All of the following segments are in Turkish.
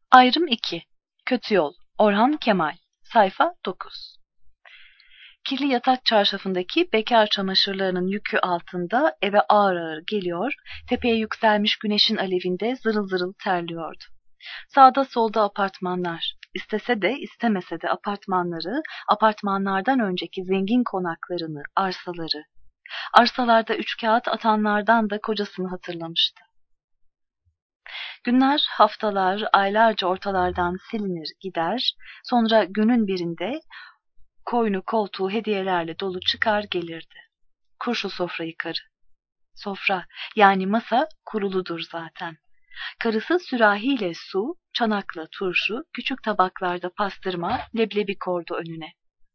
Ayrım 2. Kötü Yol. Orhan Kemal. Sayfa 9. Kirli yatak çarşafındaki bekar çamaşırlarının yükü altında eve ağır ağır geliyor, tepeye yükselmiş güneşin alevinde zırıl zırıl terliyordu. Sağda solda apartmanlar, istese de istemese de apartmanları, apartmanlardan önceki zengin konaklarını, arsaları, arsalarda üçkağıt atanlardan da kocasını hatırlamıştı. Günler, haftalar, aylarca ortalardan silinir gider, sonra günün birinde koynu koltuğu hediyelerle dolu çıkar gelirdi. Kur şu sofrayı karı. Sofra, yani masa kuruludur zaten. Karısı sürahiyle su, çanakla turşu, küçük tabaklarda pastırma, leblebi kordu önüne.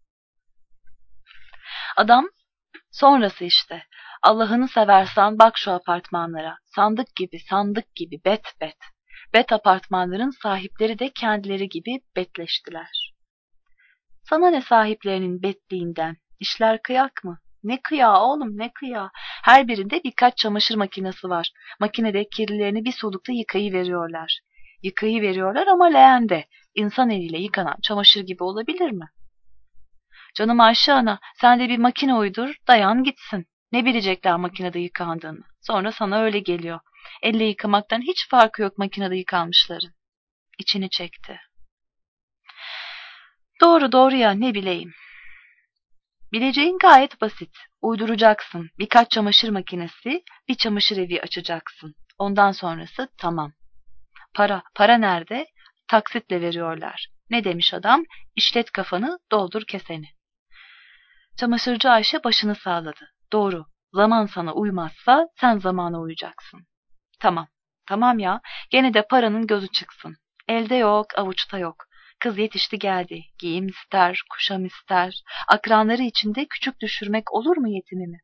Adam, sonrası işte. Allah'ını seversen bak şu apartmanlara. Sandık gibi, sandık gibi, bet bet. Bet apartmanların sahipleri de kendileri gibi betleştiler. Sana ne sahiplerinin betliğinden? İşler kıyak mı? Ne kıyağı oğlum, ne kıyağı? Her birinde birkaç çamaşır makinesi var. Makinede kirlilerini bir solukta yıkayıveriyorlar. Yıkayıveriyorlar ama leğende. İnsan eliyle yıkanan çamaşır gibi olabilir mi? Canım Ayşe ana, sen de bir makine uydur, dayan gitsin. Ne bilecekler makinede yıkandığını. Sonra sana öyle geliyor. Elle yıkamaktan hiç farkı yok makinede yıkanmışların. İçini çekti. Doğru doğru ya, ne bileyim. Bileceğin gayet basit. Uyduracaksın. Birkaç çamaşır makinesi, bir çamaşır evi açacaksın. Ondan sonrası tamam. Para nerede? Taksitle veriyorlar. Ne demiş adam? İşlet kafanı, doldur keseni. Çamaşırcı Ayşe başını sağladı. Doğru. Zaman sana uymazsa sen zamana uyacaksın. Tamam. Tamam ya. Gene de paranın gözü çıksın. Elde yok, avuçta yok. Kız yetişti geldi. Giyim ister, kuşam ister. Akranları içinde küçük düşürmek olur mu yetimimi?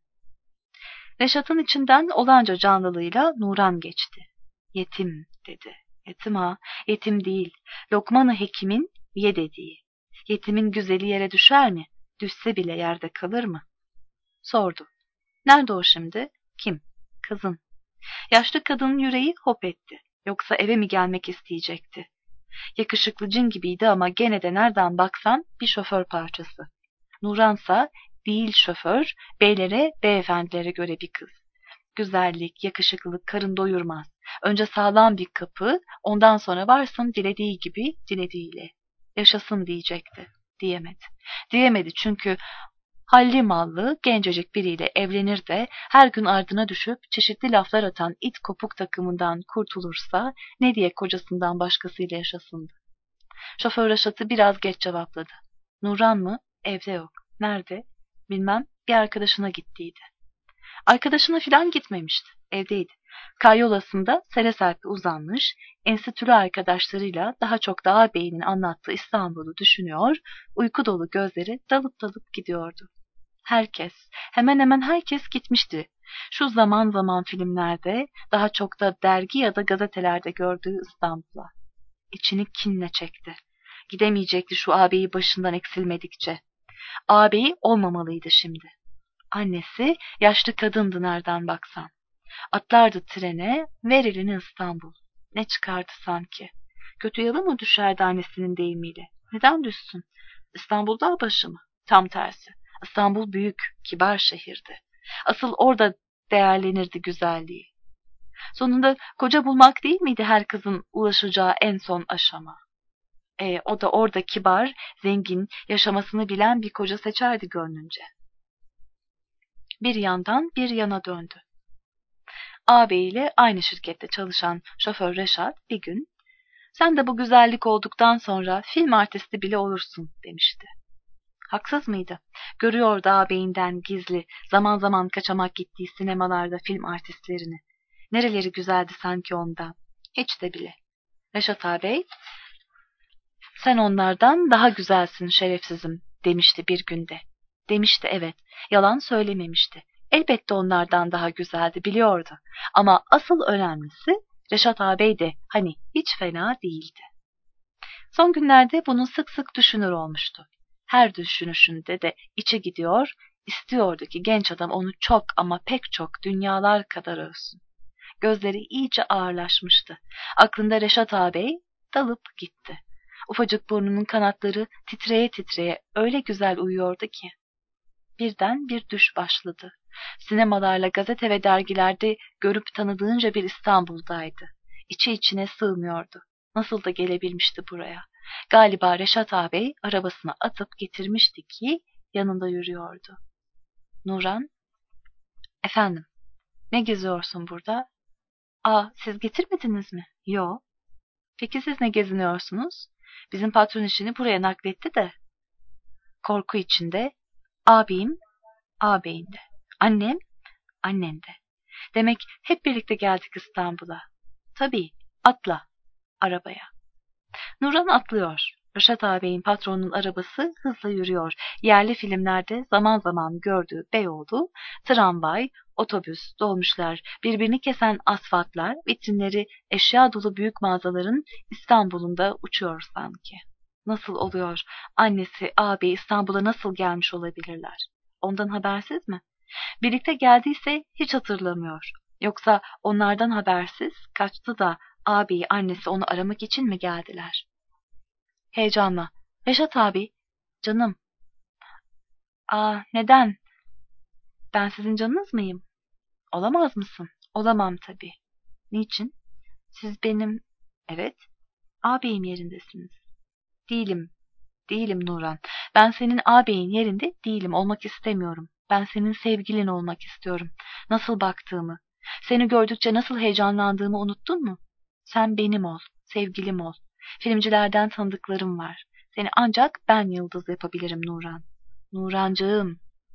Reşat'ın içinden olanca canlılığıyla Nuran geçti. Yetim dedi. Yetim ha, yetim değil. Lokman-ı Hekim'in ye dediği. Yetimin güzeli yere düşer mi? Düşse bile yerde kalır mı? Sordu. Nerede o şimdi? Kim? Kızın. Yaşlı kadının yüreği hop etti. Yoksa eve mi gelmek isteyecekti? Yakışıklı cin gibiydi ama gene de nereden baksan bir şoför parçası. Nuransa değil şoför, beylere, beyefendilere göre bir kız. Güzellik, yakışıklılık karın doyurmaz. Önce sağlam bir kapı, ondan sonra varsın dilediği gibi, dilediğiyle. Yaşasın diyecekti. Diyemedi. Diyemedi çünkü halli mallı, gencecik biriyle evlenir de her gün ardına düşüp çeşitli laflar atan it kopuk takımından kurtulursa ne diye kocasından başkasıyla yaşasındı. Şoför Reşat'ı biraz geç cevapladı. Nuran mı? Evde yok. Nerede? Bilmem, bir arkadaşına gittiydi. Arkadaşına filan gitmemişti. Evdeydi. Karyolasında sere serpe uzanmış, enstitülü arkadaşlarıyla daha çok da ağabeyinin anlattığı İstanbul'u düşünüyor, uyku dolu gözleri dalıp dalıp gidiyordu. Herkes, hemen hemen herkes gitmişti. Şu zaman zaman filmlerde, daha çok da dergi ya da gazetelerde gördüğü İstanbul'a. İçini kinle çekti. Gidemeyecekti şu ağabeyi başından eksilmedikçe. Ağabeyi olmamalıydı şimdi. Annesi yaşlı kadındı nereden baksan. Atlardı trene, ver elini İstanbul. Ne çıkardı sanki? Kötü yalı mı düşerdi annesinin deyimiyle? Neden düşsün? İstanbul dağ başı mı? Tam tersi. İstanbul büyük, kibar şehirdi. Asıl orada değerlenirdi güzelliği. Sonunda koca bulmak değil miydi her kızın ulaşacağı en son aşama? O da orada kibar, zengin, yaşamasını bilen bir koca seçerdi gönlünce. Bir yandan bir yana döndü. Ağabeyiyle aynı şirkette çalışan şoför Reşat bir gün, sen de bu güzellik olduktan sonra film artisti bile olursun demişti. Haksız mıydı? Görüyordu ağabeyinden gizli, zaman zaman kaçamak gittiği sinemalarda film artistlerini. Nereleri güzeldi sanki ondan. Hiç de bile. Reşat ağabey, sen onlardan daha güzelsin şerefsizim demişti bir günde. Demişti evet, yalan söylememişti. Elbette onlardan daha güzeldi biliyordu. Ama asıl önemlisi Reşat ağabey de hani hiç fena değildi. Son günlerde bunu sık sık düşünür olmuştu. Her düşünüşünde de içe gidiyor, istiyordu ki genç adam onu çok ama pek çok dünyalar kadar övsün. Gözleri iyice ağırlaşmıştı. Aklında Reşat ağabey dalıp gitti. Ufacık burnunun kanatları titreye titreye öyle güzel uyuyordu ki. Birden bir düş başladı. Sinemalarla gazete ve dergilerde görüp tanıdığınca bir İstanbul'daydı. İçi içine sığmıyordu. Nasıl da gelebilmişti buraya? Galiba Reşat ağabey arabasına atıp getirmişti ki yanında yürüyordu. Nuran, efendim, ne geziyorsun burada? Aa, siz getirmediniz mi? Yo. Peki siz ne geziniyorsunuz? Bizim patron işini buraya nakletti de. Korku içinde, abim, ağabeyim de. Annem, annem de. Demek hep birlikte geldik İstanbul'a. Tabii, atla, arabaya. Nurhan atlıyor. Reşat ağabeyin patronunun arabası hızla yürüyor. Yerli filmlerde zaman zaman gördüğü Beyoğlu, tramvay, otobüs, dolmuşlar, birbirini kesen asfaltlar, vitrinleri eşya dolu büyük mağazaların İstanbul'unda uçuyor sanki. Nasıl oluyor? Annesi, ağabeyi İstanbul'a nasıl gelmiş olabilirler? Ondan habersiz mi? Birlikte geldiyse hiç hatırlamıyor. Yoksa onlardan habersiz kaçtı da ağabeyi annesi onu aramak için mi geldiler? Heyecanla. Reşat abi, canım. Aa, neden? Ben sizin canınız mıyım? Olamaz mısın? Olamam tabii. Niçin? Siz benim, evet, ağabeyim yerindesiniz. Değilim, değilim Nuran. Ben senin ağabeyin yerinde değilim, olmak istemiyorum. Ben senin sevgilin olmak istiyorum. Nasıl baktığımı, seni gördükçe nasıl heyecanlandığımı unuttun mu? Sen benim ol, sevgilim ol. Filmcilerden tanıdıklarım var. Seni ancak ben yıldız yapabilirim Nuran. Nurancığım.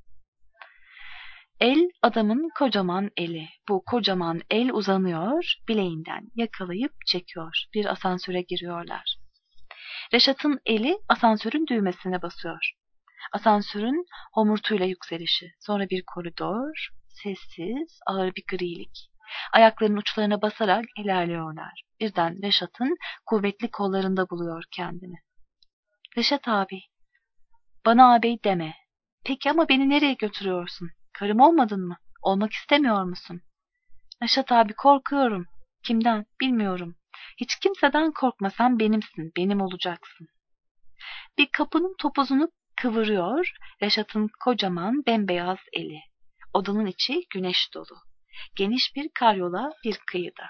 El adamın kocaman eli. Bu kocaman el uzanıyor, bileğinden yakalayıp çekiyor. Bir asansöre giriyorlar. Reşat'ın eli asansörün düğmesine basıyor. Asansörün homurtuyla yükselişi. Sonra bir koridor, sessiz, ağır bir grilik. Ayaklarının uçlarına basarak ilerliyorlar. Birden Reşat'ın kuvvetli kollarında buluyor kendini. Reşat abi, bana ağabey deme. Peki ama beni nereye götürüyorsun? Karım olmadın mı? Olmak istemiyor musun? Reşat abi korkuyorum. Kimden? Bilmiyorum. Hiç kimseden korkmasan benimsin, benim olacaksın. Bir kapının topuzunu kıvırıyor Reşat'ın kocaman bembeyaz eli. Odanın içi güneş dolu. Geniş bir karyola bir kıyıda.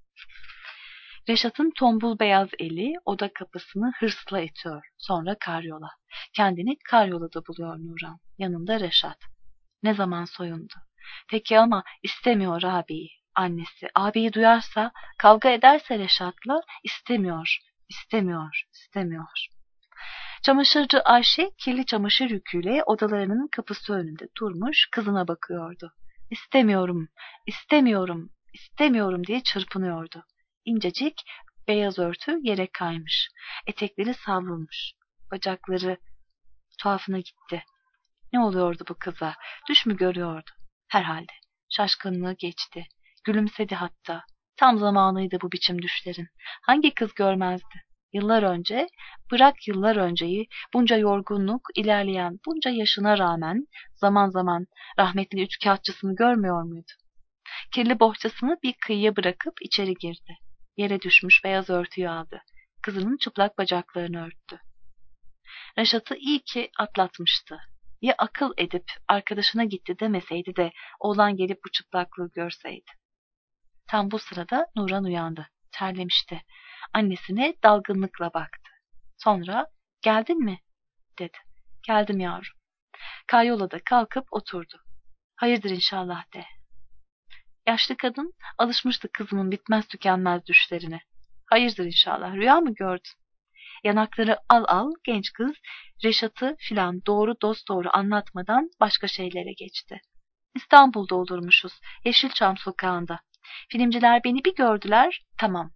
Reşat'ın tombul beyaz eli oda kapısını hırsla itiyor. Sonra karyola. Kendini karyolada buluyor Nuran. Yanında Reşat. Ne zaman soyundu. Peki ama istemiyor abiyi. Annesi abiyi duyarsa, kavga ederse Reşat'la istemiyor, istemiyor, istemiyor. Çamaşırcı Ayşe kirli çamaşır yüküyle odalarının kapısı önünde durmuş kızına bakıyordu. İstemiyorum, istemiyorum, istemiyorum diye çırpınıyordu. İncecik beyaz örtü yere kaymış. Etekleri savrulmuş. Bacakları tuhafına gitti. Ne oluyordu bu kıza? Düş mü görüyordu? Herhalde. Şaşkınlığı geçti. Gülümsedi hatta. Tam zamanıydı bu biçim düşlerin. Hangi kız görmezdi? Yıllar önce, bırak yıllar önceyi, bunca yorgunluk, ilerleyen bunca yaşına rağmen zaman zaman rahmetli üçkağıtçısını görmüyor muydu? Kirli bohçasını bir kıyıya bırakıp içeri girdi. Yere düşmüş beyaz örtüyü aldı. Kızının çıplak bacaklarını örttü. Reşat'ı iyi ki atlatmıştı. Ya akıl edip arkadaşına gitti demeseydi de oğlan gelip bu çıplaklığı görseydi. Tam bu sırada Nuran uyandı. Terlemişti. Annesine dalgınlıkla baktı. Sonra geldin mi? Dedi. Geldim yavrum. Karyolada kalkıp oturdu. Hayırdır inşallah de. Yaşlı kadın alışmıştı kızının bitmez tükenmez düşlerine. Hayırdır inşallah rüya mı gördün? Yanakları al al genç kız Reşat'ı filan doğru dost doğru anlatmadan başka şeylere geçti. İstanbul'da olurmuşuz. Yeşilçam sokağında. Filmciler beni bir gördüler, tamam.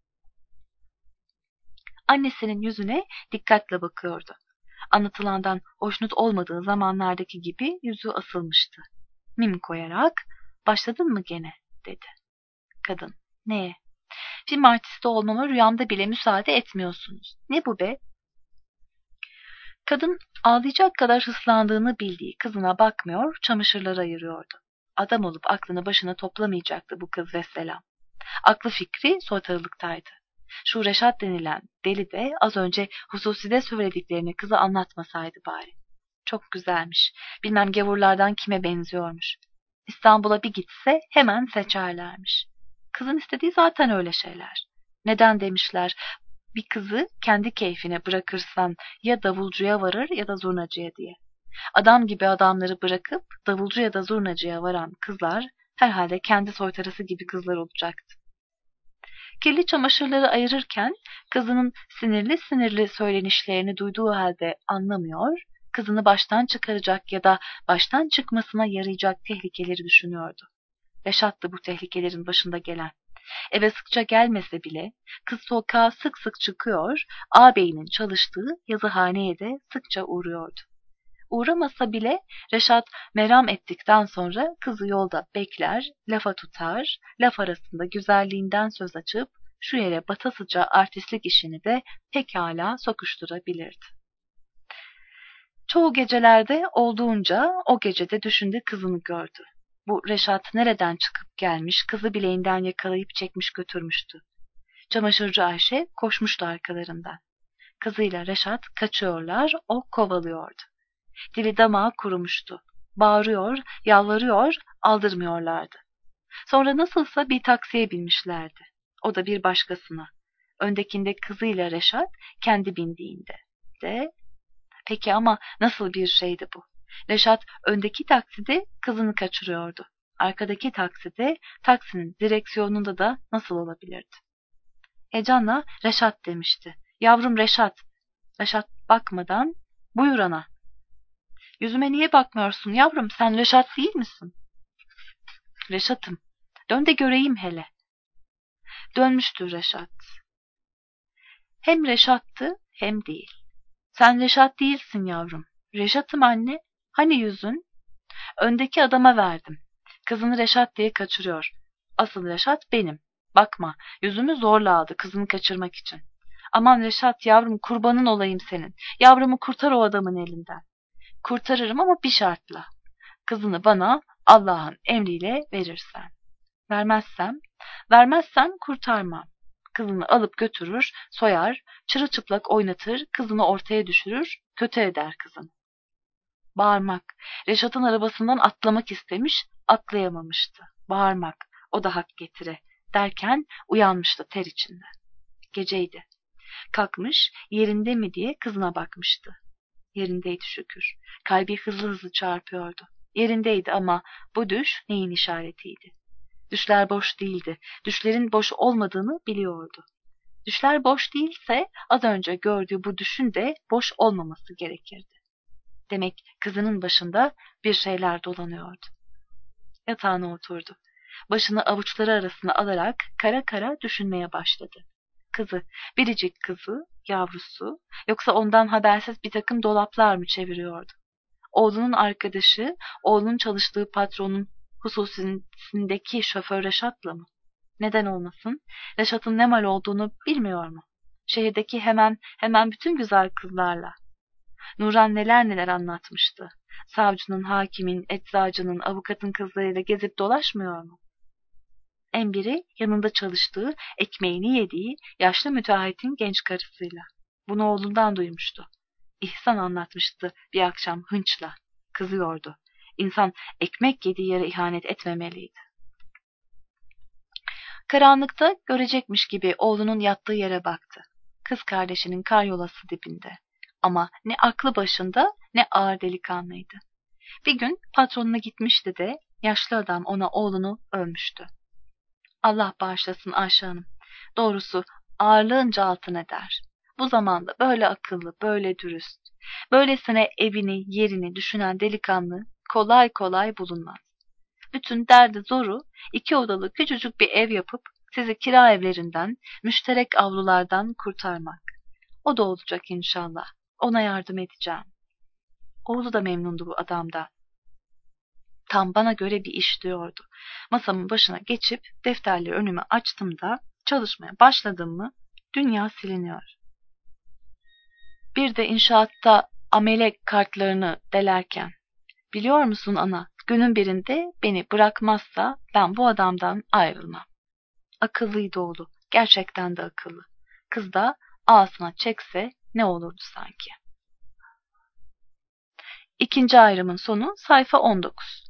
Annesinin yüzüne dikkatle bakıyordu. Anlatılandan hoşnut olmadığı zamanlardaki gibi yüzü asılmıştı. Mim koyarak, başladın mı gene, dedi. Kadın, neye? Film artisti olmama rüyamda bile müsaade etmiyorsunuz. Ne bu be? Kadın ağlayacak kadar hıslandığını bildiği kızına bakmıyor, çamaşırları ayırıyordu. Adam olup aklını başına toplamayacaktı bu kız vesselam. Aklı fikri soytarılıktaydı. Şu Reşat denilen deli de az önce hususide söylediklerini kıza anlatmasaydı bari. Çok güzelmiş. Bilmem gavurlardan kime benziyormuş. İstanbul'a bir gitse hemen seçerlermiş. Kızın istediği zaten öyle şeyler. Neden demişler, bir kızı kendi keyfine bırakırsan ya davulcuya varır ya da zurnacıya diye. Adam gibi adamları bırakıp davulcu ya da zurnacıya varan kızlar herhalde kendi soytarısı gibi kızlar olacaktı. Kirli çamaşırları ayırırken kızının sinirli sinirli söylenişlerini duyduğu halde anlamıyor, kızını baştan çıkaracak ya da baştan çıkmasına yarayacak tehlikeleri düşünüyordu. Reşat'tı bu tehlikelerin başında gelen. Eve sıkça gelmese bile kız sokağa sık sık çıkıyor, ağabeyinin çalıştığı yazıhaneye de sıkça uğruyordu. Uğramasa bile Reşat meram ettikten sonra kızı yolda bekler, lafa tutar, laf arasında güzelliğinden söz açıp şu yere batasıca artistlik işini de pekala sokuşturabilirdi. Çoğu gecelerde olduğunca o gecede düşündü, kızını gördü. Bu Reşat nereden çıkıp gelmiş, kızı bileğinden yakalayıp çekmiş götürmüştü. Çamaşırcı Ayşe koşmuştu arkalarından. Kızıyla Reşat kaçıyorlar, o kovalıyordu. Dili damağı kurumuştu. Bağırıyor, yalvarıyor, aldırmıyorlardı. Sonra nasılsa bir taksiye binmişlerdi. O da bir başkasına. Öndekinde kızıyla Reşat, kendi bindiğinde de. Peki ama nasıl bir şeydi bu? Reşat öndeki takside kızını kaçırıyordu. Arkadaki takside taksinin direksiyonunda da nasıl olabilirdi? Heyecanla Reşat demişti. Yavrum Reşat. Reşat bakmadan buyur ana. Yüzüme niye bakmıyorsun yavrum? Sen Reşat değil misin? Reşat'ım. Dön de göreyim hele. Dönmüştü Reşat. Hem Reşat'tı hem değil. Sen Reşat değilsin yavrum. Reşat'ım anne. Hani yüzün? Öndeki adama verdim. Kızını Reşat diye kaçırıyor. Asıl Reşat benim. Bakma, yüzümü zorla aldı kızını kaçırmak için. Aman Reşat yavrum, kurbanın olayım senin. Yavrumu kurtar o adamın elinden. Kurtarırım ama bir şartla. Kızını bana Allah'ın emriyle verirsen. Vermezsem kurtarmam. Kızını alıp götürür, soyar, çırılçıplak oynatır, kızını ortaya düşürür, kötü eder kızını. Bağırmak. Reşat'ın arabasından atlamak istemiş, atlayamamıştı. Bağırmak. O da hak getire. Derken uyanmıştı ter içinden. Geceydi. Kalkmış, yerinde mi diye kızına bakmıştı. Yerindeydi şükür. Kalbi hızlı hızlı çarpıyordu. Yerindeydi ama bu düş neyin işaretiydi? Düşler boş değildi. Düşlerin boş olmadığını biliyordu. Düşler boş değilse az önce gördüğü bu düşün de boş olmaması gerekirdi. Demek kızının başında bir şeyler dolanıyordu. Yatağına oturdu. Başını avuçları arasına alarak kara kara düşünmeye başladı. Kızı, biricik kızı, yavrusu, yoksa ondan habersiz bir takım dolaplar mı çeviriyordu? Oğlunun arkadaşı, oğlunun çalıştığı patronun hususindeki şoför Reşat'la mı? Neden olmasın? Reşat'ın ne mal olduğunu bilmiyor mu? Şehirdeki hemen bütün güzel kızlarla. Nurhan neler neler anlatmıştı. Savcının, hakimin, eczacının, avukatın kızlarıyla gezip dolaşmıyor mu? En biri yanında çalıştığı, ekmeğini yediği yaşlı müteahhitin genç karısıyla. Bunu oğlundan duymuştu. İhsan anlatmıştı bir akşam hınçla. Kızıyordu. İnsan ekmek yediği yere ihanet etmemeliydi. Karanlıkta görecekmiş gibi oğlunun yattığı yere baktı. Kız kardeşinin karyolası dibinde. Ama ne aklı başında ne ağır delikanlıydı. Bir gün patronuna gitmişti de yaşlı adam ona oğlunu övmüştü. Allah bağışlasın Ayşe Hanım. Doğrusu ağırlığınca altın eder. Bu zamanda böyle akıllı, böyle dürüst, böylesine evini, yerini düşünen delikanlı kolay kolay bulunmaz. Bütün derdi zoru 2 odalı küçücük bir ev yapıp sizi kira evlerinden, müşterek avlulardan kurtarmak. O da olacak inşallah. Ona yardım edeceğim. Oğlu da memnundu bu adamda. Tam bana göre bir iş diyordu. Masamın başına geçip defterleri önüme açtım da çalışmaya başladım mı dünya siliniyor. Bir de inşaatta amele kartlarını delerken, biliyor musun ana, günün birinde beni bırakmazsa ben bu adamdan ayrılmam. Akıllıydı oğlu, gerçekten de akıllı. kız da ağzına çekse ne olurdu sanki? İkinci ayrımın sonu sayfa 19.